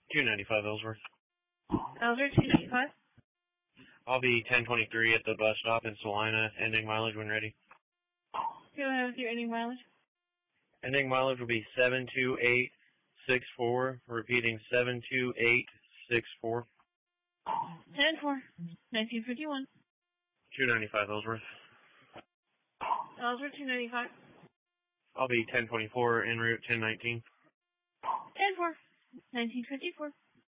295 Ellsworth. Ellsworth 295. I'll be 1023 at the bus stop in Salina. Ending mileage when ready. Go ahead with your ending mileage. Ending mileage will be 72864. Repeating 72864. 10-4. 1951. 295 Ellsworth. Ellsworth 295. I'll be 1024 en route 1019. 10-4. 1954.